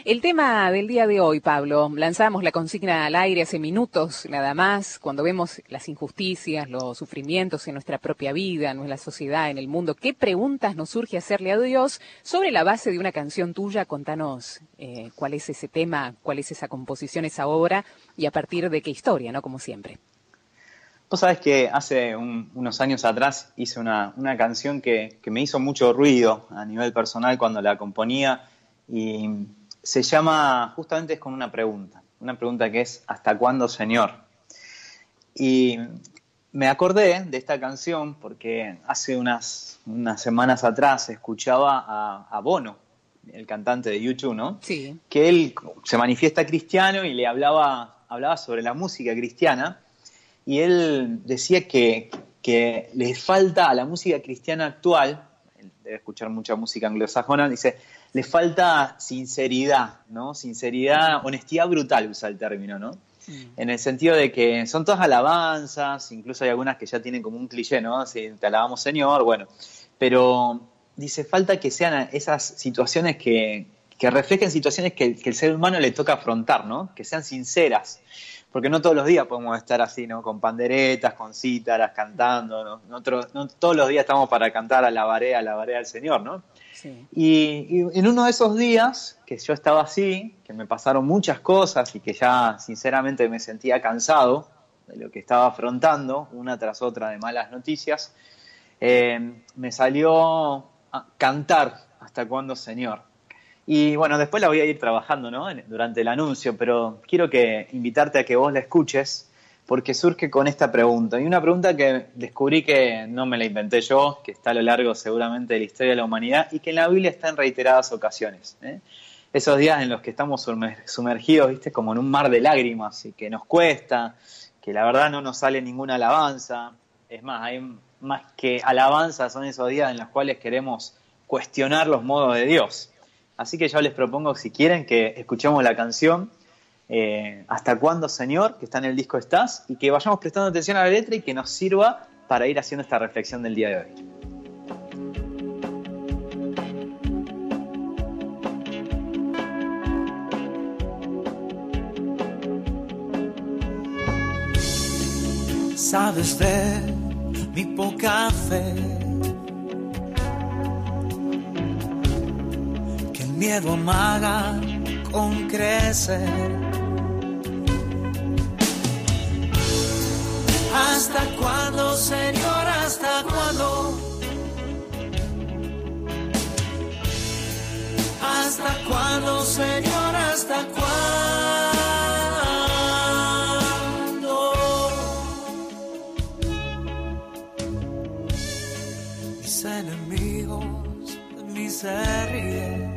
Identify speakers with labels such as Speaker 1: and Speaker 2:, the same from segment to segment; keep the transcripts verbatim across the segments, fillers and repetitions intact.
Speaker 1: El tema del día de hoy, Pablo, lanzamos la consigna al aire hace minutos nada más, cuando vemos las injusticias, los sufrimientos en nuestra propia vida, en la sociedad, en el mundo. ¿Qué preguntas nos surge hacerle a Dios sobre la base de una canción tuya? Contanos eh, cuál es ese tema, cuál es esa composición, esa obra, y a partir de qué historia, ¿no? Como siempre.
Speaker 2: Vos sabés que hace un, unos años atrás hice una, una canción que, que me hizo mucho ruido a nivel personal cuando la componía, y se llama, justamente es con una pregunta, una pregunta que es ¿hasta cuándo, Señor? Y me acordé de esta canción porque hace unas, unas semanas atrás escuchaba a, a Bono, el cantante de U dos, ¿no?
Speaker 1: Sí.
Speaker 2: Que él se manifiesta cristiano y le hablaba, hablaba sobre la música cristiana, y él decía que, que le falta a la música cristiana actual, él debe escuchar mucha música anglosajona, dice, le falta sinceridad, ¿no? Sinceridad, honestidad brutal, usa el término, ¿no? Mm. En el sentido de que son todas alabanzas, incluso hay algunas que ya tienen como un cliché, ¿no? Si te alabamos, Señor, bueno, pero dice, falta que sean esas situaciones que, que reflejen situaciones que, que el ser humano le toca afrontar, ¿no? Que sean sinceras. Porque no todos los días podemos estar así, ¿no? Con panderetas, con cítaras, cantando, ¿no? No, no todos los días estamos para cantar alabaré, alabaré al Señor, ¿no? Sí. Y, y en uno de esos días que yo estaba así, que me pasaron muchas cosas y que ya sinceramente me sentía cansado de lo que estaba afrontando, una tras otra de malas noticias, eh, me salió a cantar ¿hasta cuándo, Señor? Y bueno, después la voy a ir trabajando, ¿no? Durante el anuncio, pero quiero que invitarte a que vos la escuches, porque surge con esta pregunta. Y una pregunta que descubrí que no me la inventé yo, que está a lo largo seguramente de la historia de la humanidad y que en la Biblia está en reiteradas ocasiones, ¿eh? Esos días en los que estamos sumergidos, ¿viste? Como en un mar de lágrimas y que nos cuesta, que la verdad no nos sale ninguna alabanza. Es más, hay más que alabanza, son esos días en los cuales queremos cuestionar los modos de Dios. Así que yo les propongo, si quieren, que escuchemos la canción eh, ¿Hasta cuándo, Señor?, que está en el disco Estás, y que vayamos prestando atención a la letra y que nos sirva para ir haciendo esta reflexión del día de hoy.
Speaker 3: Sabes de mi poca fe, miedo amaga con crecer. ¿Hasta cuándo, Señor? ¿Hasta cuándo? ¿Hasta cuándo, Señor? ¿Hasta cuándo? Mis enemigos de mí se ríen,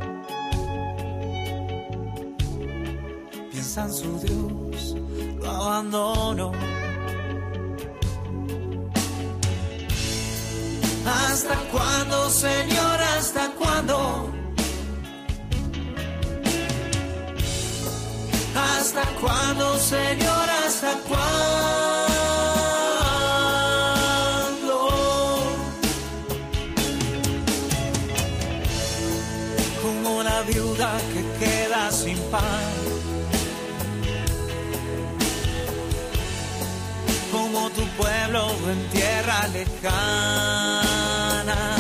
Speaker 3: piensan su Dios lo abandonó. ¿Hasta cuándo, Señor? ¿Hasta cuándo? ¿Hasta cuándo, Señor? ¿Hasta cuándo? Como la viuda que queda sin pan, como tu pueblo en tierra lejana,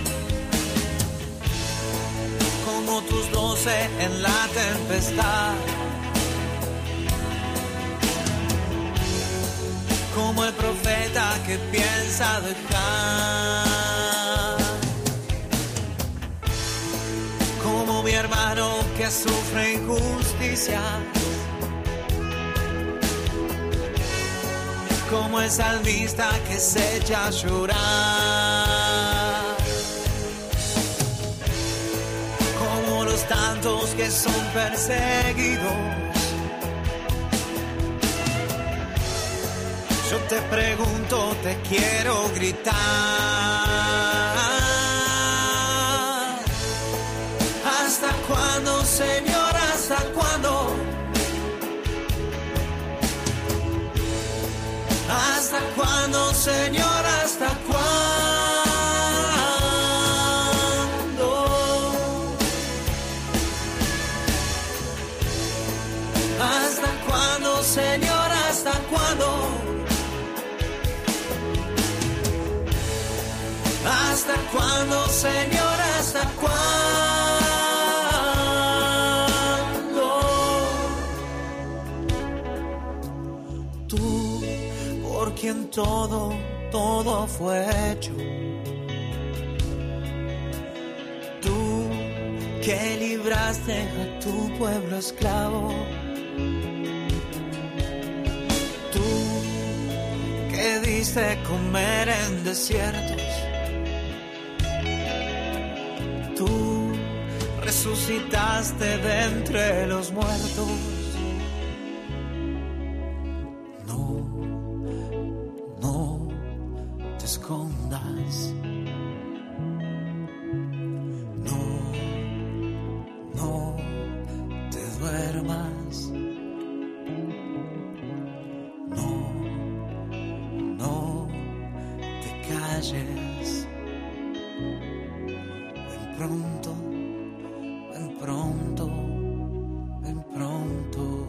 Speaker 3: como tus doce en la tempestad, como el profeta que piensa dejar, como mi hermano que sufre injusticia, como el salmista que se echa a llorar, como los tantos que son perseguidos. Yo te pregunto, te quiero gritar, ¿hasta cuándo, Señor? ¿Hasta cuándo? ¿Hasta cuándo, Señor? ¿Hasta cuándo? Señor, hasta cuándo? ¿Hasta cuándo, Señor, hasta cuándo? Tú, por quien todo, todo fue hecho. Tú, que libraste a tu pueblo esclavo. Tú, que diste comer en desiertos. Tú resucitaste de entre los muertos. No, no te escondas. No, no te duermas. No, no te calles. Pronto, ven pronto, ven pronto.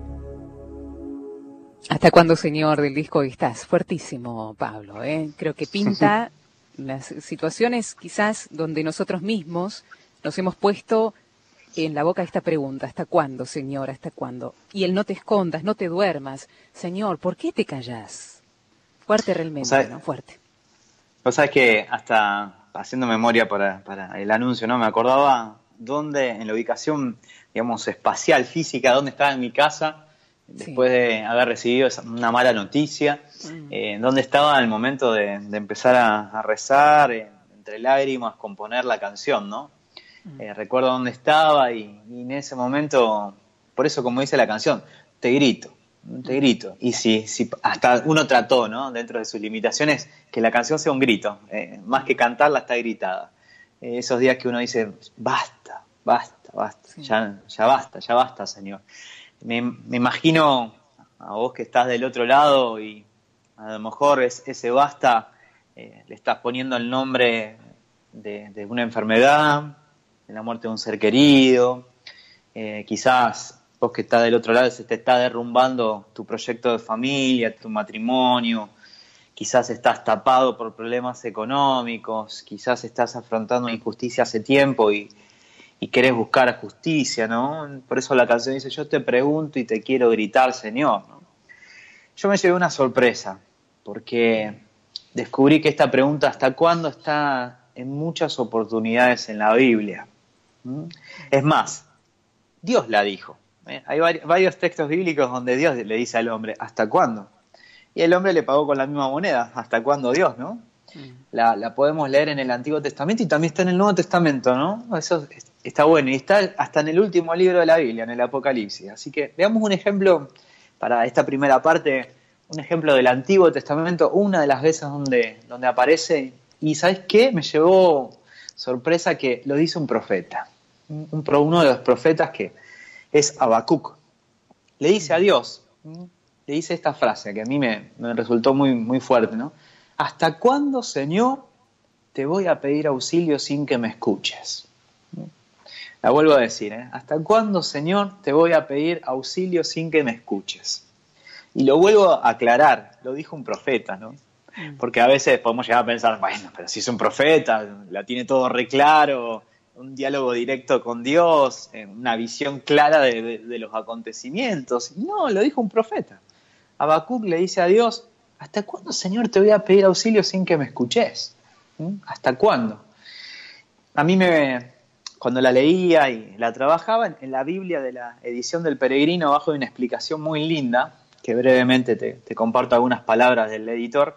Speaker 1: ¿Hasta cuándo, Señor? Del disco Estás fuertísimo, Pablo, ¿eh? Creo que pinta las situaciones quizás donde nosotros mismos nos hemos puesto en la boca esta pregunta: ¿hasta cuándo, Señor? ¿Hasta cuándo? Y el no te escondas, no te duermas. Señor, ¿por qué te callás? Fuerte realmente, o sea, ¿no? Fuerte.
Speaker 2: Vos sabés que hasta haciendo memoria para, para el anuncio, ¿no? Me acordaba dónde, en la ubicación, digamos, espacial, física, dónde estaba en mi casa, después sí. de haber recibido esa, una mala noticia, mm. eh, dónde estaba en el momento de, de empezar a, a rezar, eh, entre lágrimas, componer la canción, ¿no? Mm. Eh, recuerdo dónde estaba y, y en ese momento, por eso, como dice la canción, te grito. Te grito. Y si, si hasta uno trató, ¿no? Dentro de sus limitaciones, que la canción sea un grito. Eh, más que cantarla, está gritada. Eh, esos días que uno dice, basta, basta, basta. Sí. Ya, ya basta, ya basta, Señor. Me, me imagino a vos que estás del otro lado y a lo mejor es, ese basta eh, le estás poniendo el nombre de, de una enfermedad, de la muerte de un ser querido. Eh, quizás vos que estás del otro lado, se te está derrumbando tu proyecto de familia, tu matrimonio, quizás estás tapado por problemas económicos, quizás estás afrontando una injusticia hace tiempo y, y querés buscar justicia, ¿no? Por eso la canción dice, yo te pregunto y te quiero gritar, Señor, ¿no? Yo me llevé una sorpresa, porque descubrí que esta pregunta, ¿hasta cuándo?, está en muchas oportunidades en la Biblia. ¿Mm? Es más, Dios la dijo. ¿Eh? Hay varios textos bíblicos donde Dios le dice al hombre, ¿hasta cuándo? Y el hombre le pagó con la misma moneda, ¿hasta cuándo Dios, no? Mm. La, la podemos leer en el Antiguo Testamento y también está en el Nuevo Testamento, ¿no? Eso está bueno, y está hasta en el último libro de la Biblia, en el Apocalipsis. Así que veamos un ejemplo, para esta primera parte, un ejemplo del Antiguo Testamento, una de las veces donde, donde aparece, y ¿sabes qué? Me llevó sorpresa que lo dice un profeta, un, uno de los profetas que es Habacuc. Le dice a Dios, le dice esta frase que a mí me, me resultó muy, muy fuerte, ¿no? ¿Hasta cuándo, Señor, te voy a pedir auxilio sin que me escuches? La vuelvo a decir, ¿eh? ¿Hasta cuándo, Señor, te voy a pedir auxilio sin que me escuches? Y lo vuelvo a aclarar, lo dijo un profeta, ¿no? Porque a veces podemos llegar a pensar, bueno, pero si es un profeta, la tiene todo re claro, un diálogo directo con Dios, una visión clara de, de, de los acontecimientos. Y no, lo dijo un profeta. Habacuc le dice a Dios, ¿hasta cuándo, Señor, te voy a pedir auxilio sin que me escuches? ¿Mm? ¿Hasta cuándo? A mí me, cuando la leía y la trabajaba, en la Biblia de la edición del Peregrino, abajo hay una explicación muy linda, que brevemente te, te comparto algunas palabras del editor.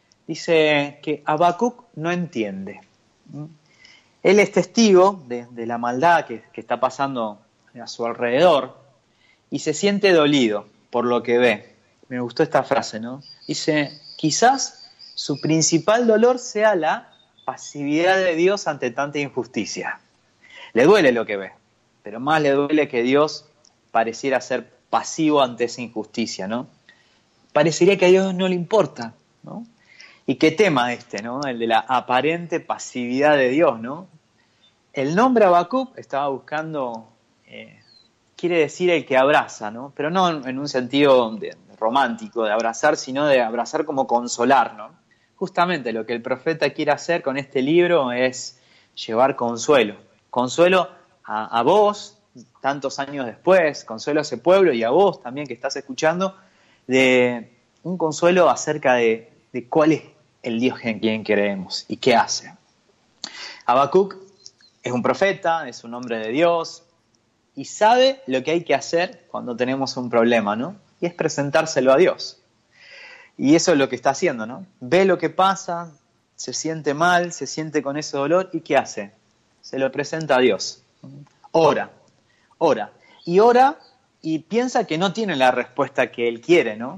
Speaker 2: Dice que Habacuc no entiende. ¿Mm? Él es testigo de, de la maldad que, que está pasando a su alrededor y se siente dolido por lo que ve. Me gustó esta frase, ¿no? Dice, quizás su principal dolor sea la pasividad de Dios ante tanta injusticia. Le duele lo que ve, pero más le duele que Dios pareciera ser pasivo ante esa injusticia, ¿no? Parecería que a Dios no le importa, ¿no? Y qué tema este, ¿no? El de la aparente pasividad de Dios, ¿no? El nombre Habacuc estaba buscando eh, qué quiere decir el que abraza, ¿no? Pero no en un sentido de, romántico de abrazar, sino de abrazar como consolar, ¿no? Justamente lo que el profeta quiere hacer con este libro es llevar consuelo. Consuelo a, a vos, tantos años después, consuelo a ese pueblo y a vos también que estás escuchando, de un consuelo acerca de, de cuál es el Dios en quien creemos y qué hace. Habacuc es un profeta, es un hombre de Dios y sabe lo que hay que hacer cuando tenemos un problema, ¿no? Y es presentárselo a Dios. Y eso es lo que está haciendo, ¿no? Ve lo que pasa, se siente mal, se siente con ese dolor y ¿qué hace? Se lo presenta a Dios. Ora, ora. Y ora y piensa que no tiene la respuesta que él quiere, ¿no?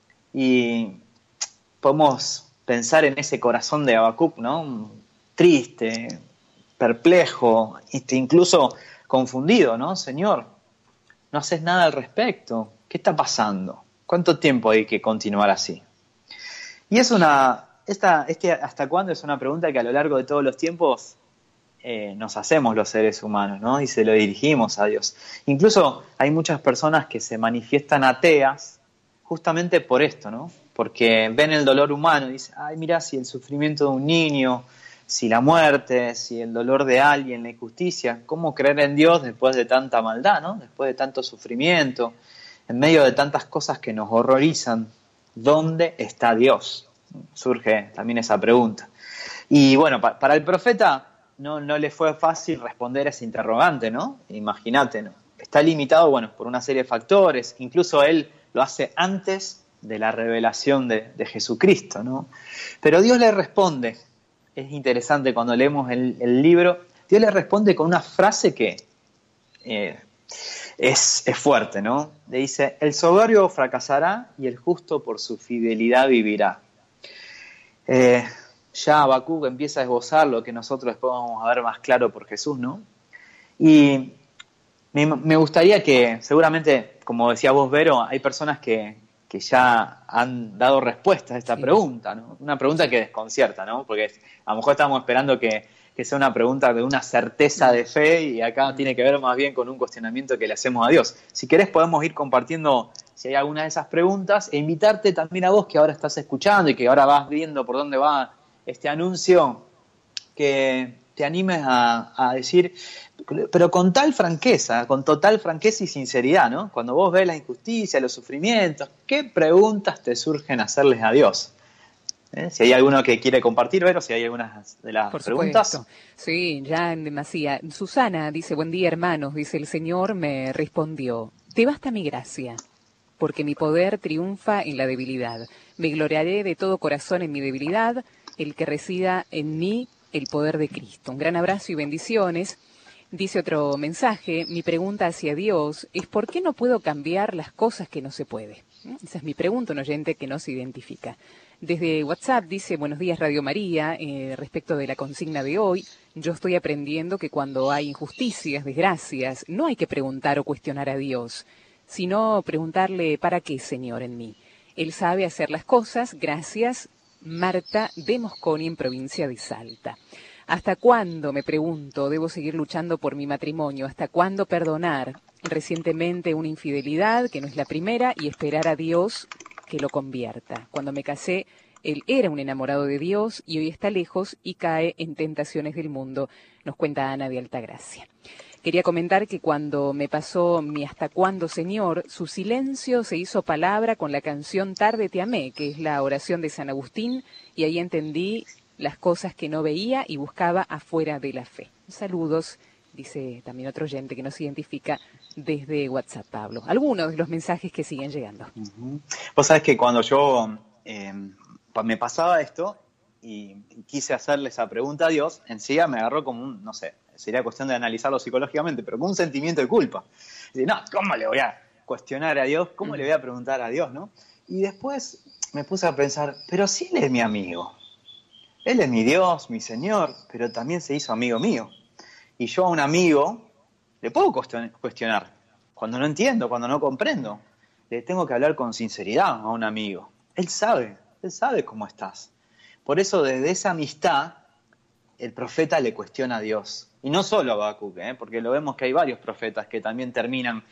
Speaker 2: Y podemos pensar en ese corazón de Habacuc, ¿no? Triste, perplejo, incluso confundido, ¿no? Señor, no haces nada al respecto. ¿Qué está pasando? ¿Cuánto tiempo hay que continuar así? Y es una, esta, este ¿hasta cuándo? Es una pregunta que a lo largo de todos los tiempos eh, nos hacemos los seres humanos, ¿no? Y se lo dirigimos a Dios. Incluso hay muchas personas que se manifiestan ateas justamente por esto, ¿no? Porque ven el dolor humano y dicen, ay, mira, si el sufrimiento de un niño, si la muerte, si el dolor de alguien, la injusticia, ¿cómo creer en Dios después de tanta maldad, ¿no? Después de tanto sufrimiento, en medio de tantas cosas que nos horrorizan, ¿dónde está Dios? Surge también esa pregunta. Y bueno, pa- para el profeta no, no le fue fácil responder a ese interrogante, ¿no? Imagínate, ¿no? Está limitado, bueno, por una serie de factores, incluso él lo hace antes de la revelación de, de Jesucristo, ¿no? Pero Dios le responde, es interesante cuando leemos el, el libro, Dios le responde con una frase que eh, es, es fuerte, ¿no? Le dice, el soberbio fracasará y el justo por su fidelidad vivirá. Eh, ya Habacuc empieza a esbozar lo que nosotros después vamos a ver más claro por Jesús, ¿no? Y me, me gustaría que, seguramente, como decía vos, Vero, hay personas que, que ya han dado respuesta a esta sí. pregunta, ¿no? Una pregunta que desconcierta, ¿no? Porque a lo mejor estamos esperando que, que sea una pregunta de una certeza de fe y acá tiene que ver más bien con un cuestionamiento que le hacemos a Dios. Si querés podemos ir compartiendo si hay alguna de esas preguntas e invitarte también a vos que ahora estás escuchando y que ahora vas viendo por dónde va este anuncio, que te animes a, a decir, pero con tal franqueza, con total franqueza y sinceridad, ¿no? Cuando vos ves la injusticia, los sufrimientos, ¿qué preguntas te surgen hacerles a Dios? ¿Eh? Si hay alguno que quiere compartir, Vero, si hay algunas de las
Speaker 1: Por
Speaker 2: preguntas.
Speaker 1: Supuesto. Sí, ya en demasía. Susana dice, buen día hermanos, dice, el Señor me respondió, te basta mi gracia, porque mi poder triunfa en la debilidad. Me gloriaré de todo corazón en mi debilidad, el que resida en mí el poder de Cristo. Un gran abrazo y bendiciones. Dice otro mensaje, mi pregunta hacia Dios es ¿por qué no puedo cambiar las cosas que no se puede? Esa es mi pregunta, un oyente que no se identifica. Desde WhatsApp dice, buenos días Radio María, eh, respecto de la consigna de hoy, yo estoy aprendiendo que cuando hay injusticias, desgracias, no hay que preguntar o cuestionar a Dios, sino preguntarle ¿para qué, Señor, en mí? Él sabe hacer las cosas, gracias, Marta de Mosconi, en provincia de Salta. ¿Hasta cuándo, me pregunto, debo seguir luchando por mi matrimonio? ¿Hasta cuándo perdonar recientemente una infidelidad, que no es la primera, y esperar a Dios que lo convierta? Cuando me casé, él era un enamorado de Dios y hoy está lejos y cae en tentaciones del mundo, nos cuenta Ana de Altagracia. Quería comentar que cuando me pasó mi ¿hasta cuándo, Señor?, su silencio se hizo palabra con la canción Tarde te amé, que es la oración de San Agustín, y ahí entendí las cosas que no veía y buscaba afuera de la fe. Saludos, dice también otro oyente que nos identifica desde WhatsApp, Pablo. Algunos de los mensajes que siguen llegando.
Speaker 2: Uh-huh. Vos sabés que cuando yo eh, me pasaba esto y quise hacerle esa pregunta a Dios, enseguida me agarró como un, no sé, sería cuestión de analizarlo psicológicamente, pero con un sentimiento de culpa. Dice, no, ¿cómo le voy a cuestionar a Dios? ¿Cómo uh-huh. le voy a preguntar a Dios, no? Y después me puse a pensar, pero si Él es mi amigo. Él es mi Dios, mi Señor, pero también se hizo amigo mío. Y yo a un amigo le puedo cuestionar. Cuando no entiendo, cuando no comprendo, le tengo que hablar con sinceridad a un amigo. Él sabe, Él sabe cómo estás. Por eso desde esa amistad el profeta le cuestiona a Dios. Y no solo a Habacuc, ¿eh? Porque lo vemos que hay varios profetas que también terminan.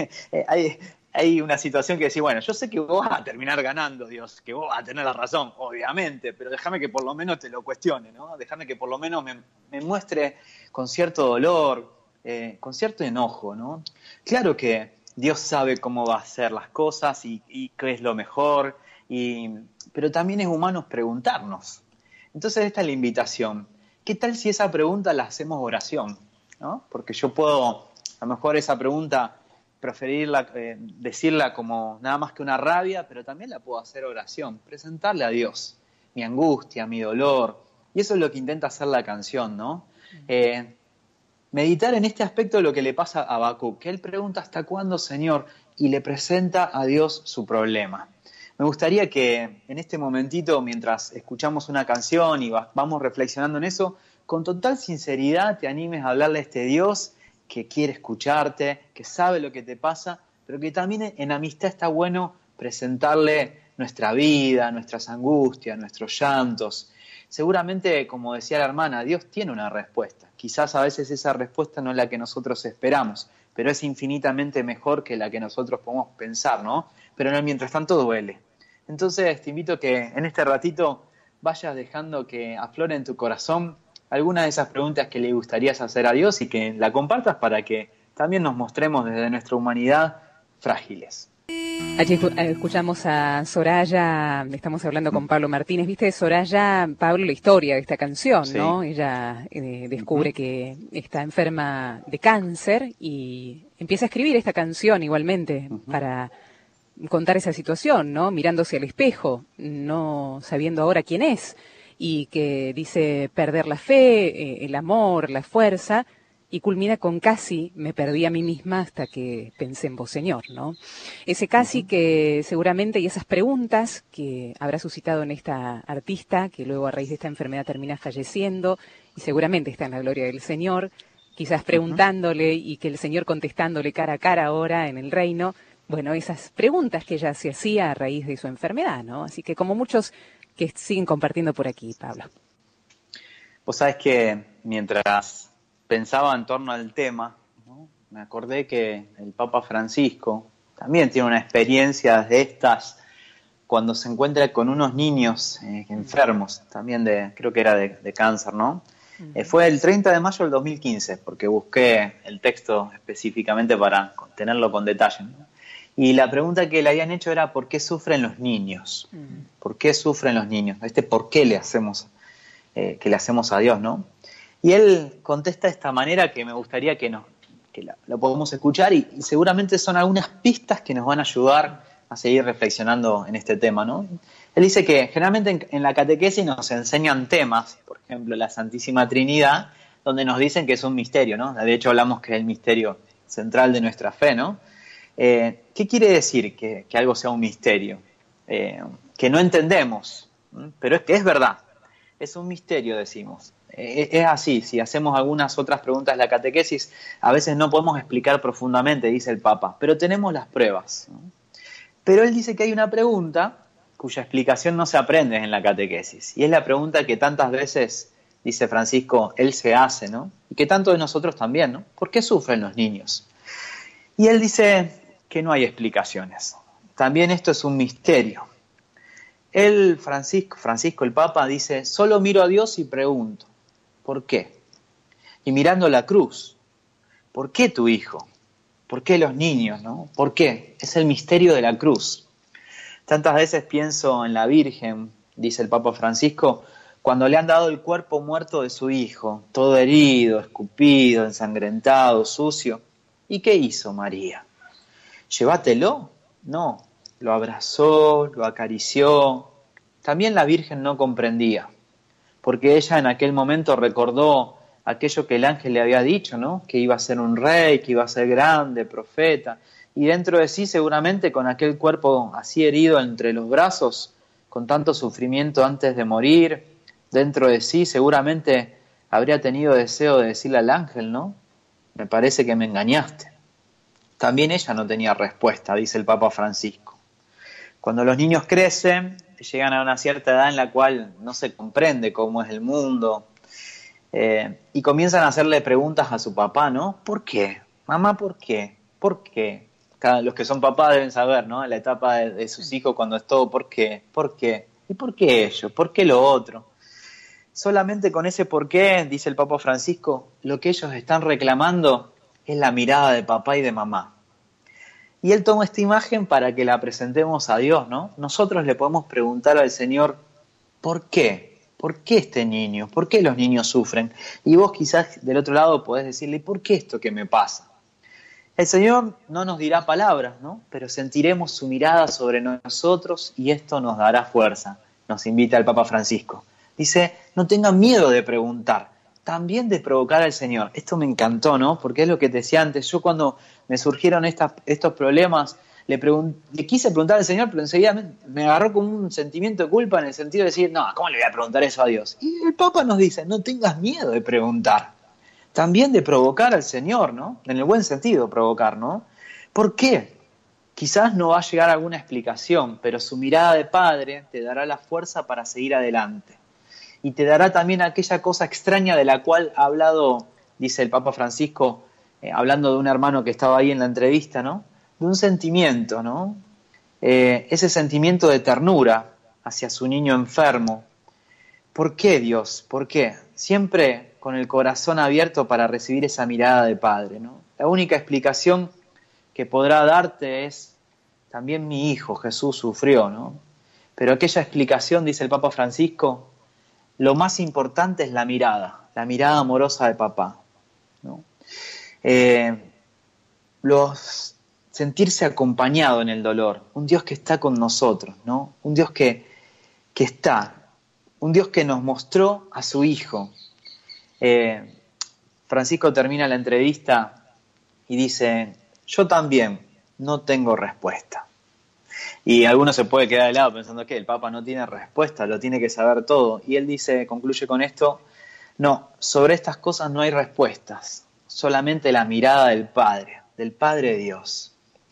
Speaker 2: hay, hay una situación que decís, bueno, yo sé que vos vas a terminar ganando, Dios, que vos vas a tener la razón, obviamente, pero déjame que por lo menos te lo cuestione, ¿no? Déjame que por lo menos me, me muestre con cierto dolor, eh, con cierto enojo, ¿no? Claro que Dios sabe cómo va a hacer las cosas y, y qué es lo mejor, y, pero también es humano preguntarnos. Entonces esta es la invitación. ¿Qué tal si esa pregunta la hacemos oración? ¿No? Porque yo puedo, a lo mejor esa pregunta, preferirla, eh, decirla como nada más que una rabia, pero también la puedo hacer oración, presentarle a Dios mi angustia, mi dolor. Y eso es lo que intenta hacer la canción, ¿no? Eh, meditar en este aspecto de lo que le pasa a Habacuc, que él pregunta ¿hasta cuándo, Señor? Y le presenta a Dios su problema. Me gustaría que en este momentito, mientras escuchamos una canción y va, vamos reflexionando en eso, con total sinceridad te animes a hablarle a este Dios que quiere escucharte, que sabe lo que te pasa, pero que también en amistad está bueno presentarle nuestra vida, nuestras angustias, nuestros llantos. Seguramente, como decía la hermana, Dios tiene una respuesta. Quizás a veces esa respuesta no es la que nosotros esperamos, pero es infinitamente mejor que la que nosotros podemos pensar, ¿no? Pero en el mientras tanto duele. Entonces te invito a que en este ratito vayas dejando que aflore en tu corazón algunas de esas preguntas que le gustarías hacer a Dios y que la compartas para que también nos mostremos desde nuestra humanidad frágiles.
Speaker 1: Allí escuchamos a Soraya, estamos hablando con Pablo Martínez, viste, Soraya, Pablo, la historia de esta canción, sí. ¿No? Ella eh, descubre uh-huh. que está enferma de cáncer y empieza a escribir esta canción igualmente uh-huh. para contar esa situación, ¿no? Mirándose al espejo, no sabiendo ahora quién es, y que dice perder la fe, eh, el amor, la fuerza, y culmina con casi me perdí a mí misma hasta que pensé en vos, Señor, ¿no? Ese casi uh-huh. que seguramente, y esas preguntas que habrá suscitado en esta artista, que luego a raíz de esta enfermedad termina falleciendo, y seguramente está en la gloria del Señor, quizás preguntándole uh-huh. y que el Señor contestándole cara a cara ahora en el reino, bueno, esas preguntas que ella se hacía a raíz de su enfermedad, ¿no? Así que como muchos que siguen compartiendo por aquí, Pablo.
Speaker 2: Vos sabés que mientras pensaba en torno al tema, ¿no? Me acordé que el Papa Francisco también tiene una experiencia de estas cuando se encuentra con unos niños eh, enfermos, también de, creo que era de, de cáncer, ¿no? Uh-huh. Eh, fue el treinta de mayo del dos mil quince, porque busqué el texto específicamente para tenerlo con detalle, ¿no? Y la pregunta que le habían hecho era ¿por qué sufren los niños? Uh-huh. ¿Por qué sufren los niños? Este ¿por qué le hacemos, eh, que le hacemos a Dios, ¿no? Y él contesta de esta manera que me gustaría que, nos, que la, lo podamos escuchar y, y seguramente son algunas pistas que nos van a ayudar a seguir reflexionando en este tema, ¿no? Él dice que generalmente en, en la catequesis nos enseñan temas, por ejemplo la Santísima Trinidad, donde nos dicen que es un misterio, ¿no? De hecho hablamos que es el misterio central de nuestra fe, ¿no? Eh, ¿Qué quiere decir que, que algo sea un misterio? Eh, que no entendemos, ¿sí? Pero es que es verdad, es un misterio, decimos. Eh, es así, si hacemos algunas otras preguntas de la catequesis, a veces no podemos explicar profundamente, dice el Papa, pero tenemos las pruebas, ¿no? Pero él dice que hay una pregunta cuya explicación no se aprende en la catequesis, y es la pregunta que tantas veces, dice Francisco, él se hace, ¿no? Y que tanto de nosotros también, ¿no? ¿Por qué sufren los niños? Y él dice que no hay explicaciones. También esto es un misterio. Él, Francisco, Francisco el Papa, dice, solo miro a Dios y pregunto, ¿por qué? Y mirando la cruz, ¿por qué tu hijo? ¿Por qué los niños, no? ¿Por qué? Es el misterio de la cruz. Tantas veces pienso en la Virgen, dice el Papa Francisco, cuando le han dado el cuerpo muerto de su hijo, todo herido, escupido, ensangrentado, sucio. ¿Y qué hizo María? ¿Llévatelo? No, lo abrazó, lo acarició. También la Virgen no comprendía, porque ella en aquel momento recordó aquello que el ángel le había dicho, ¿no? Que iba a ser un rey, que iba a ser grande, profeta. Y dentro de sí, seguramente, con aquel cuerpo así herido entre los brazos, con tanto sufrimiento antes de morir, dentro de sí seguramente habría tenido deseo de decirle al ángel, ¿no? Me parece que me engañaste. También ella no tenía respuesta, dice el Papa Francisco. Cuando los niños crecen, llegan a una cierta edad en la cual no se comprende cómo es el mundo, Eh, y comienzan a hacerle preguntas a su papá, ¿no? ¿Por qué? Mamá, ¿por qué? ¿Por qué? Cada, los que son papás deben saber, ¿no? La etapa de, de sus hijos cuando es todo, ¿por qué? ¿Por qué? ¿Y por qué ellos? ¿Por qué lo otro? Solamente con ese por qué, dice el Papa Francisco, lo que ellos están reclamando es la mirada de papá y de mamá. Y él toma esta imagen para que la presentemos a Dios, ¿no? Nosotros le podemos preguntar al Señor, ¿por qué? ¿Por qué este niño? ¿Por qué los niños sufren? Y vos quizás del otro lado podés decirle, ¿por qué esto que me pasa? El Señor no nos dirá palabras, ¿no? Pero sentiremos su mirada sobre nosotros y esto nos dará fuerza, nos invita el Papa Francisco. Dice, no tengan miedo de preguntar, también de provocar al Señor. Esto me encantó, ¿no? Porque es lo que te decía antes. Yo cuando me surgieron estas, estos problemas, Le, le quise preguntar al Señor, pero enseguida me, me agarró con un sentimiento de culpa en el sentido de decir, no, ¿cómo le voy a preguntar eso a Dios? Y el Papa nos dice, no tengas miedo de preguntar, también de provocar al Señor, ¿no? En el buen sentido, provocar, ¿no? ¿Por qué? Quizás no va a llegar a alguna explicación, pero su mirada de padre te dará la fuerza para seguir adelante. Y te dará también aquella cosa extraña de la cual ha hablado, dice el Papa Francisco, eh, hablando de un hermano que estaba ahí en la entrevista, ¿no? De un sentimiento, ¿no? Eh, ese sentimiento de ternura hacia su niño enfermo. ¿Por qué, Dios? ¿Por qué? Siempre con el corazón abierto para recibir esa mirada de padre, ¿no? La única explicación que podrá darte es, también mi hijo Jesús sufrió, ¿no? Pero aquella explicación, dice el Papa Francisco, lo más importante es la mirada, la mirada amorosa de papá, ¿no? Eh, los... sentirse acompañado en el dolor, un Dios que está con nosotros, ¿no? Un Dios que, que está, un Dios que nos mostró a su Hijo. Eh, Francisco termina la entrevista y dice, yo también no tengo respuesta. Y alguno se puede quedar de lado pensando que el Papa no tiene respuesta, lo tiene que saber todo. Y él dice, concluye con esto, no, sobre estas cosas no hay respuestas, solamente la mirada del Padre, del Padre Dios.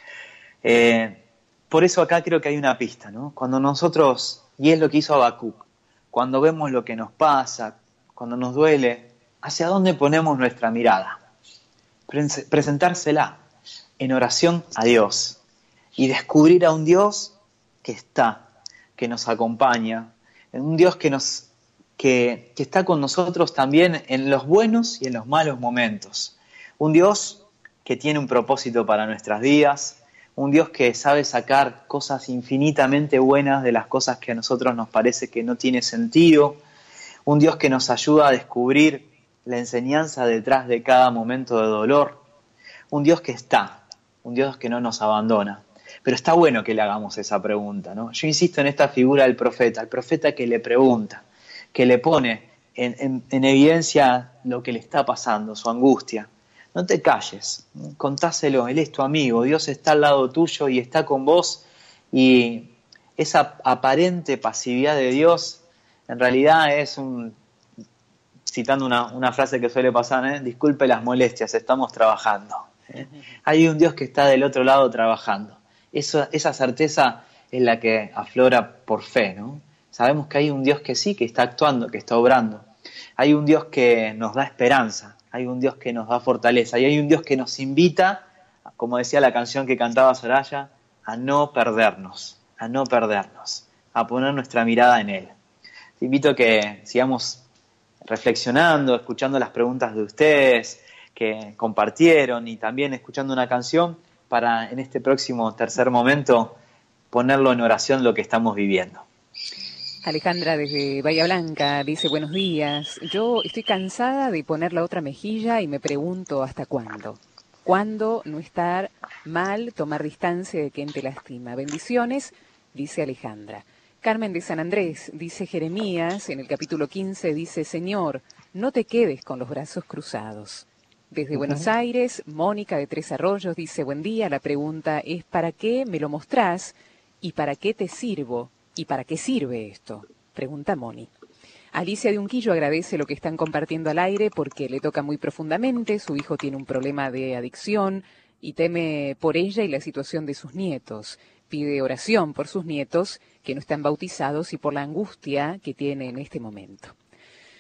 Speaker 2: Eh, por eso acá creo que hay una pista, ¿no? Cuando nosotros, y es lo que hizo Habacuc, cuando vemos lo que nos pasa, cuando nos duele, ¿hacia dónde ponemos nuestra mirada? Pre- presentársela en oración a Dios y descubrir a un Dios que está, que nos acompaña, un Dios que, nos, que, que está con nosotros también en los buenos y en los malos momentos, un Dios que tiene un propósito para nuestras vidas, un Dios que sabe sacar cosas infinitamente buenas de las cosas que a nosotros nos parece que no tiene sentido, un Dios que nos ayuda a descubrir la enseñanza detrás de cada momento de dolor, un Dios que está, un Dios que no nos abandona. Pero está bueno que le hagamos esa pregunta, ¿no? Yo insisto en esta figura del profeta, el profeta que le pregunta, que le pone en, en, en evidencia lo que le está pasando, su angustia. No te calles, contáselo, Él es tu amigo, Dios está al lado tuyo y está con vos, y esa aparente pasividad de Dios en realidad es un, citando una, una frase que suele pasar, ¿eh? Disculpe las molestias, estamos trabajando. ¿eh? Hay un Dios que está del otro lado trabajando. Eso, esa certeza es la que aflora por fe, ¿no? Sabemos que hay un Dios que sí, que está actuando, que está obrando. Hay un Dios que nos da esperanza. Hay un Dios que nos da fortaleza y hay un Dios que nos invita, como decía la canción que cantaba Soraya, a no perdernos, a no perdernos, a poner nuestra mirada en Él. Te invito a que sigamos reflexionando, escuchando las preguntas de ustedes que compartieron y también escuchando una canción para en este próximo tercer momento ponerlo en oración lo que estamos viviendo.
Speaker 1: Alejandra desde Bahía Blanca dice, buenos días, yo estoy cansada de poner la otra mejilla y me pregunto hasta cuándo. ¿Cuándo no estar mal, tomar distancia de quien te lastima? Bendiciones, dice Alejandra. Carmen de San Andrés dice Jeremías, en el capítulo quince dice, Señor, no te quedes con los brazos cruzados. Desde uh-huh. Buenos Aires, Mónica de Tres Arroyos dice, buen día, la pregunta es, ¿para qué me lo mostrás y para qué te sirvo? ¿Y para qué sirve esto? Pregunta Moni. Alicia de Unquillo agradece lo que están compartiendo al aire porque le toca muy profundamente. Su hijo tiene un problema de adicción y teme por ella y la situación de sus nietos. Pide oración por sus nietos que no están bautizados y por la angustia que tiene en este momento.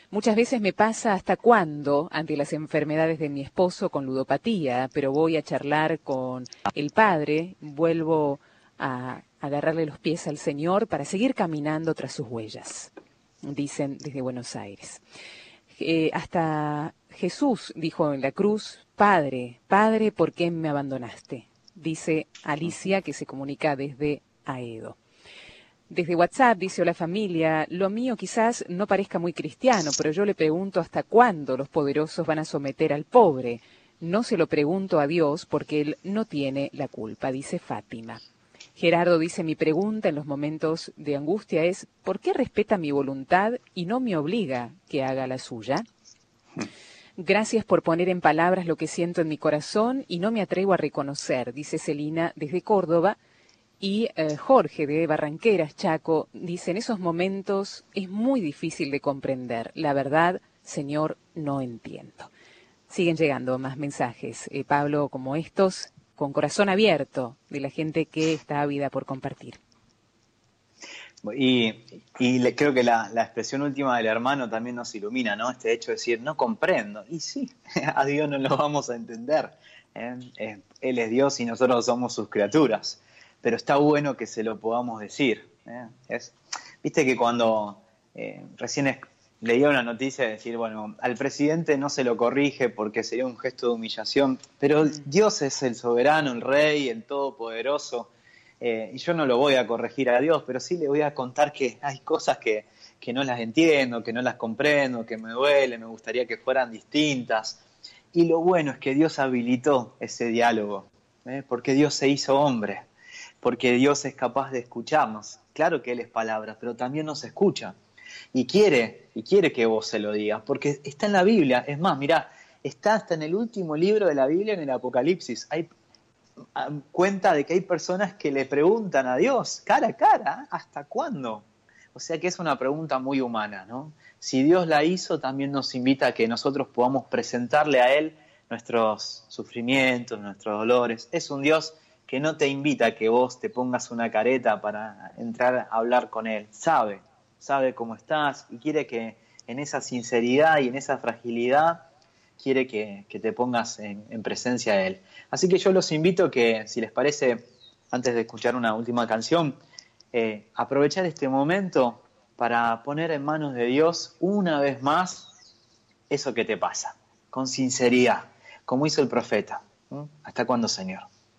Speaker 1: Muchas veces me pasa hasta cuándo ante las enfermedades de mi esposo con ludopatía, pero voy a charlar con el padre, vuelvo a agarrarle los pies al Señor para seguir caminando tras sus huellas, dicen desde Buenos Aires. Eh, hasta Jesús dijo en la cruz, Padre, Padre, ¿por qué me abandonaste? Dice Alicia, que se comunica desde Aedo. Desde WhatsApp dice, hola familia, lo mío quizás no parezca muy cristiano, pero yo le pregunto hasta cuándo los poderosos van a someter al pobre. No se lo pregunto a Dios porque Él no tiene la culpa, dice Fátima. Gerardo dice, mi pregunta en los momentos de angustia es, ¿por qué respeta mi voluntad y no me obliga que haga la suya? Gracias por poner en palabras lo que siento en mi corazón y no me atrevo a reconocer, dice Celina desde Córdoba. Y eh, Jorge de Barranqueras, Chaco, dice, en esos momentos es muy difícil de comprender. La verdad, Señor, no entiendo. Siguen llegando más mensajes, eh, Pablo, como estos, con corazón abierto, de la gente que está ávida por compartir.
Speaker 2: Y, y le, creo que la, la expresión última del hermano también nos ilumina, ¿no? Este hecho de decir, no comprendo. Y sí, a Dios no lo vamos a entender. ¿eh? Eh, Él es Dios y nosotros somos sus criaturas. Pero está bueno que se lo podamos decir. ¿eh? Es, Viste que cuando eh, recién es, leía una noticia de decir, bueno, al presidente no se lo corrige porque sería un gesto de humillación, pero Dios es el soberano, el rey, el todopoderoso, eh, y yo no lo voy a corregir a Dios, pero sí le voy a contar que hay cosas que, que no las entiendo, que no las comprendo, que me duelen, me gustaría que fueran distintas. Y lo bueno es que Dios habilitó ese diálogo, ¿eh? porque Dios se hizo hombre. Porque Dios es capaz de escucharnos. Claro que Él es palabra, pero también nos escucha. Y quiere, y quiere que vos se lo digas, porque está en la Biblia. Es más, mirá, está hasta en el último libro de la Biblia, en el Apocalipsis. Hay cuenta de que hay personas que le preguntan a Dios, cara a cara, ¿hasta cuándo? O sea que es una pregunta muy humana, ¿no? Si Dios la hizo, también nos invita a que nosotros podamos presentarle a Él nuestros sufrimientos, nuestros dolores. Es un Dios que no te invita a que vos te pongas una careta para entrar a hablar con Él. Sabe, sabe cómo estás y quiere que en esa sinceridad y en esa fragilidad, quiere que, que te pongas en, en presencia de Él. Así que yo los invito que, si les parece, antes de escuchar una última canción, eh, aprovechar este momento para poner en manos de Dios una vez más eso que te pasa, con sinceridad, como hizo el profeta. ¿Mm? ¿Hasta cuándo, Señor?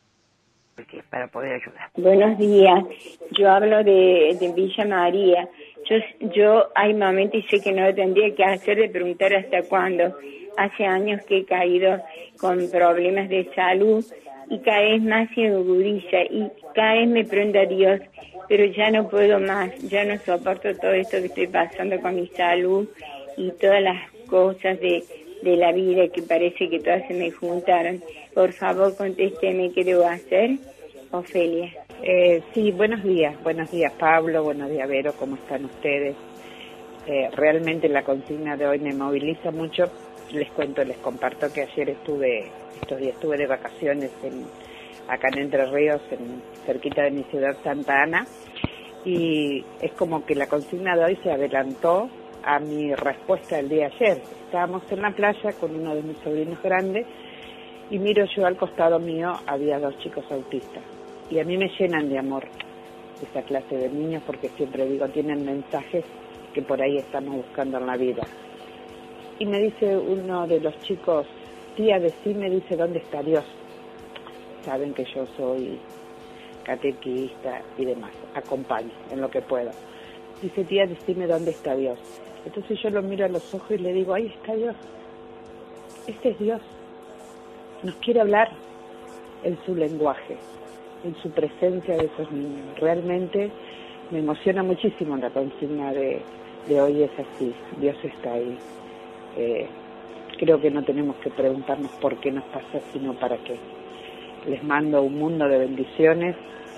Speaker 4: Para poder ayudar.
Speaker 5: Buenos días, yo hablo de, de Villa María. Yo, yo hay momentos y sé que no lo tendría que hacer de preguntar hasta cuándo. Hace años que he caído con problemas de salud y cada vez más se agudiza y cada vez me prende a Dios, pero ya no puedo más, ya no soporto todo esto que estoy pasando con mi salud y todas las cosas de, de la vida que parece que todas se me juntaron. Por favor, contésteme qué debo hacer. Ofelia.
Speaker 4: Eh, sí, buenos días. Buenos días, Pablo. Buenos días, Vero. ¿Cómo están ustedes? Eh, realmente la consigna de hoy me moviliza mucho. Les cuento, les comparto que ayer estuve, estos días estuve de vacaciones en, acá en Entre Ríos, en, cerquita de mi ciudad, Santa Ana. Y es como que la consigna de hoy se adelantó a mi respuesta del día de ayer. Estábamos en la playa con uno de mis sobrinos grandes y miro yo al costado mío, había dos chicos autistas. Y a mí me llenan de amor esa clase de niños porque siempre digo, tienen mensajes que por ahí estamos buscando en la vida. Y me dice uno de los chicos, tía, decime, dice, ¿dónde está Dios? Saben que yo soy catequista y demás, acompaño en lo que puedo. Dice, tía, decime, ¿dónde está Dios? Entonces yo lo miro a los ojos y le digo, ahí está Dios. Este es Dios. Nos quiere hablar en su lenguaje, en su presencia de esos niños. Realmente me emociona muchísimo la consigna de, de hoy, es así, Dios está ahí. Eh, creo que no tenemos que preguntarnos por qué nos pasa, sino para qué. Les mando un mundo de bendiciones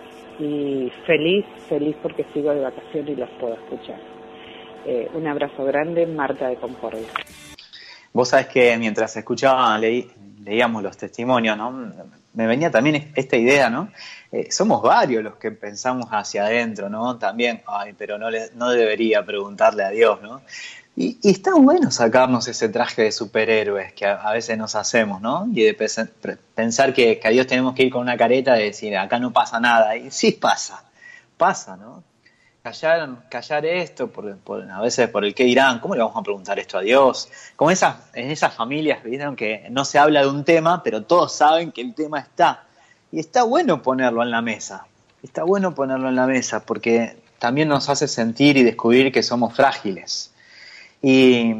Speaker 4: y feliz, feliz porque sigo de vacaciones y los puedo escuchar. Eh, un abrazo grande, Marta de Concordia.
Speaker 2: Vos sabés que mientras escuchaba, leí, leíamos los testimonios, ¿no? Me venía también esta idea, ¿no? Eh, somos varios los que pensamos hacia adentro, ¿no? También, ay, pero no, le, no debería preguntarle a Dios, ¿no? Y, y está bueno sacarnos ese traje de superhéroes que a, a veces nos hacemos, ¿no? Y de pes- pensar que, que a Dios tenemos que ir con una careta de decir, acá no pasa nada. Y sí pasa, pasa, ¿no? Callar, callar esto, por, por, a veces por el qué dirán, ¿cómo le vamos a preguntar esto a Dios? Como esas, en esas familias, ¿vieron? Que no se habla de un tema, pero todos saben que el tema está. Y está bueno ponerlo en la mesa, está bueno ponerlo en la mesa, porque también nos hace sentir y descubrir que somos frágiles. Y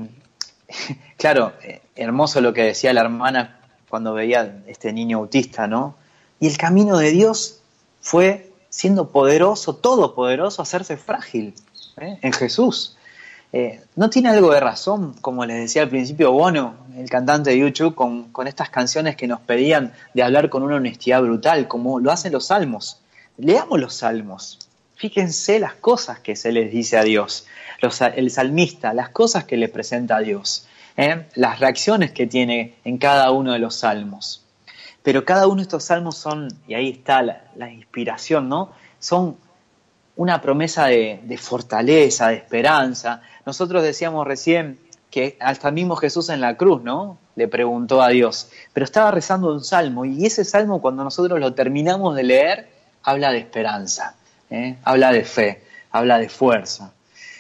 Speaker 2: claro, hermoso lo que decía la hermana cuando veía este niño autista, ¿no? Y el camino de Dios fue, siendo poderoso, todopoderoso, hacerse frágil, ¿eh? En Jesús. Eh, ¿No tiene algo de razón, como les decía al principio Bono, el cantante de YouTube, con, con estas canciones que nos pedían de hablar con una honestidad brutal, como lo hacen los salmos? Leamos los salmos. Fíjense las cosas que se les dice a Dios, los, el salmista, las cosas que le presenta a Dios, ¿eh? Las reacciones que tiene en cada uno de los salmos. Pero cada uno de estos salmos son, y ahí está la, la inspiración, ¿no? Son una promesa de, de fortaleza, de esperanza. Nosotros decíamos recién que hasta mismo Jesús en la cruz, ¿no? Le preguntó a Dios, pero estaba rezando un salmo, y ese salmo, cuando nosotros lo terminamos de leer, habla de esperanza. ¿Eh? Habla de fe, habla de fuerza.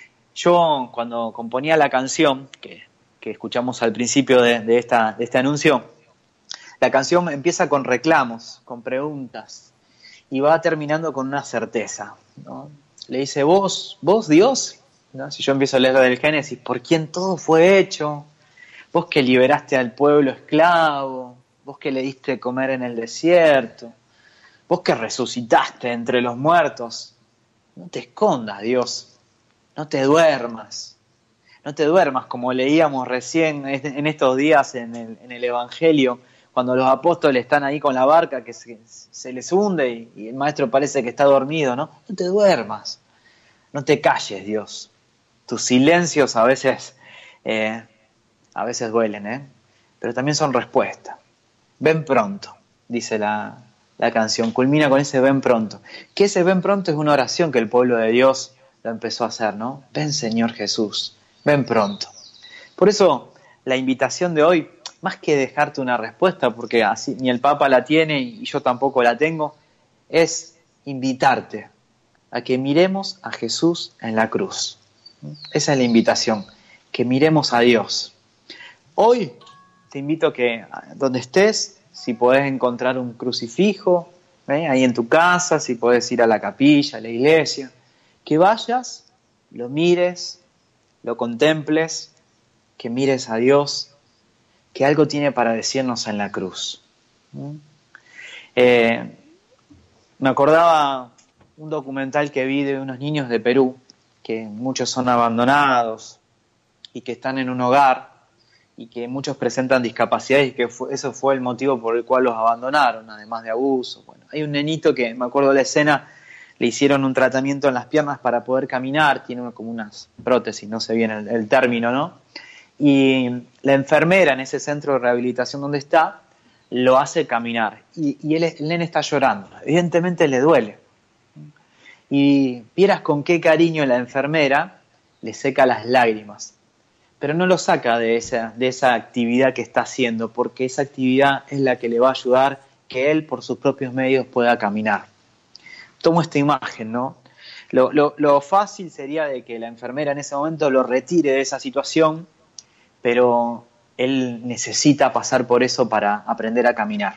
Speaker 2: Yo cuando componía la canción que, que escuchamos al principio de, de, esta, de este anuncio, la canción empieza con reclamos, con preguntas, y va terminando con una certeza, ¿no? Le dice, vos, vos Dios, ¿no? Si yo empiezo a leer del Génesis, por quién todo fue hecho, vos que liberaste al pueblo esclavo, vos que le diste de comer en el desierto, vos que resucitaste entre los muertos, no te escondas, Dios, no te duermas, no te duermas, como leíamos recién en estos días en el, en el Evangelio, cuando los apóstoles están ahí con la barca que se, se les hunde y, y el maestro parece que está dormido, ¿no? No te duermas, no te calles, Dios. Tus silencios a veces, eh, a veces duelen, ¿eh? Pero también son respuesta. Ven pronto, dice la... La canción culmina con ese ven pronto. Que ese ven pronto es una oración que el pueblo de Dios lo empezó a hacer, ¿no? Ven Señor Jesús, ven pronto. Por eso la invitación de hoy, más que dejarte una respuesta, porque así ni el Papa la tiene y yo tampoco la tengo, es invitarte a que miremos a Jesús en la cruz. Esa es la invitación, que miremos a Dios. Hoy te invito a que donde estés, si podés encontrar un crucifijo, ¿eh? Ahí en tu casa, si podés ir a la capilla, a la iglesia, que vayas, lo mires, lo contemples, que mires a Dios, que algo tiene para decirnos en la cruz. ¿Mm? Eh, me acordaba un documental que vi de unos niños de Perú, que muchos son abandonados y que están en un hogar, y que muchos presentan discapacidades y que fue, eso fue el motivo por el cual los abandonaron, además de abuso. Bueno, hay un nenito que, me acuerdo de la escena, le hicieron un tratamiento en las piernas para poder caminar, tiene como unas prótesis, no sé bien el, el término, ¿no? Y la enfermera en ese centro de rehabilitación donde está, lo hace caminar, y, y él, el nene está llorando, evidentemente le duele. Y vieras con qué cariño la enfermera le seca las lágrimas, pero no lo saca de esa, de esa actividad que está haciendo, porque esa actividad es la que le va a ayudar que él por sus propios medios pueda caminar. Tomo esta imagen, ¿no? Lo, lo, lo fácil sería de que la enfermera en ese momento lo retire de esa situación, pero él necesita pasar por eso para aprender a caminar.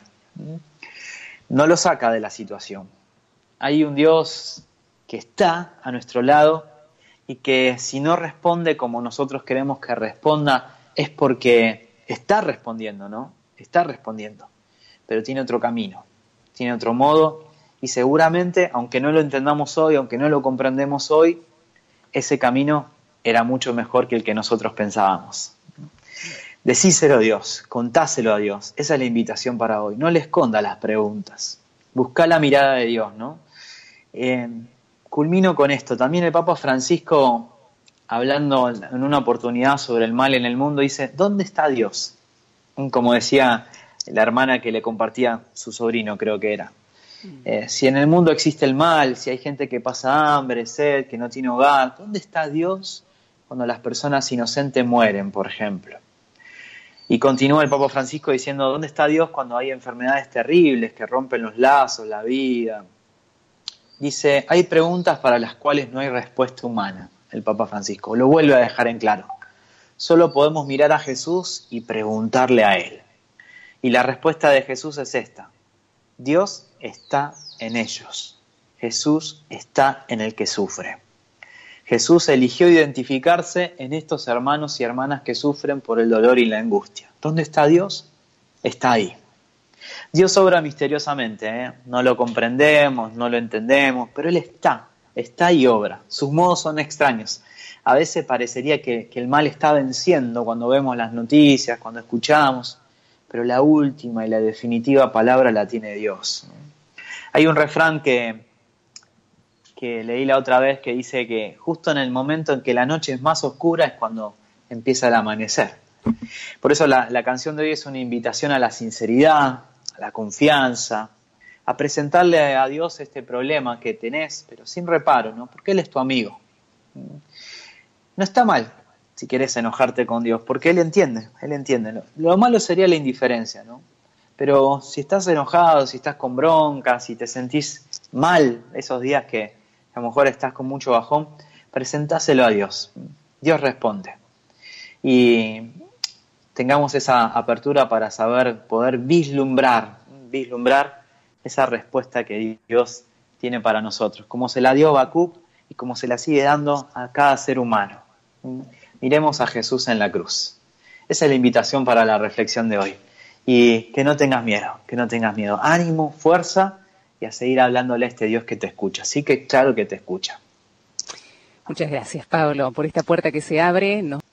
Speaker 2: No lo saca de la situación. Hay un Dios que está a nuestro lado, y que si no responde como nosotros queremos que responda, es porque está respondiendo, ¿no? Está respondiendo, pero tiene otro camino, tiene otro modo, y seguramente, aunque no lo entendamos hoy, aunque no lo comprendemos hoy, ese camino era mucho mejor que el que nosotros pensábamos. Decíselo a Dios, contáselo a Dios, esa es la invitación para hoy. No le esconda las preguntas, buscá la mirada de Dios, ¿no? Eh, Culmino con esto. También el Papa Francisco, hablando en una oportunidad sobre el mal en el mundo, dice, ¿dónde está Dios? Como decía la hermana que le compartía su sobrino, creo que era. Eh, si en el mundo existe el mal, si hay gente que pasa hambre, sed, que no tiene hogar, ¿dónde está Dios cuando las personas inocentes mueren, por ejemplo. Y continúa el Papa Francisco diciendo, ¿dónde está Dios cuando hay enfermedades terribles que rompen los lazos, la vida? Dice, hay preguntas para las cuales no hay respuesta humana, el Papa Francisco. Lo vuelve a dejar en claro. Solo podemos mirar a Jesús y preguntarle a Él. Y la respuesta de Jesús es esta. Dios está en ellos. Jesús está en el que sufre. Jesús eligió identificarse en estos hermanos y hermanas que sufren por el dolor y la angustia. ¿Dónde está Dios? Está ahí. Dios obra misteriosamente, ¿eh? No lo comprendemos, no lo entendemos, pero Él está, está y obra. Sus modos son extraños. A veces parecería que, que el mal está venciendo cuando vemos las noticias, cuando escuchamos, pero la última y la definitiva palabra la tiene Dios. Hay un refrán que... que leí la otra vez que dice que justo en el momento en que la noche es más oscura es cuando empieza el amanecer. Por eso la, la canción de hoy es una invitación a la sinceridad, a la confianza, a presentarle a Dios este problema que tenés, pero sin reparo, ¿no? Porque Él es tu amigo. No está mal si querés enojarte con Dios, porque Él entiende, Él entiende. Lo, lo malo sería la indiferencia, ¿no? Pero si estás enojado, si estás con bronca, si te sentís mal esos días que a lo mejor estás con mucho bajón, presentáselo a Dios. Dios responde. Y tengamos esa apertura para saber, poder vislumbrar, vislumbrar esa respuesta que Dios tiene para nosotros, como se la dio a Habacuc y como se la sigue dando a cada ser humano. Miremos a Jesús en la cruz. Esa es la invitación para la reflexión de hoy. Y que no tengas miedo, que no tengas miedo. Ánimo, fuerza, y a seguir hablándole a este Dios que te escucha. Sí que claro que te escucha.
Speaker 1: Muchas gracias, Pablo, por esta puerta que se abre. Nos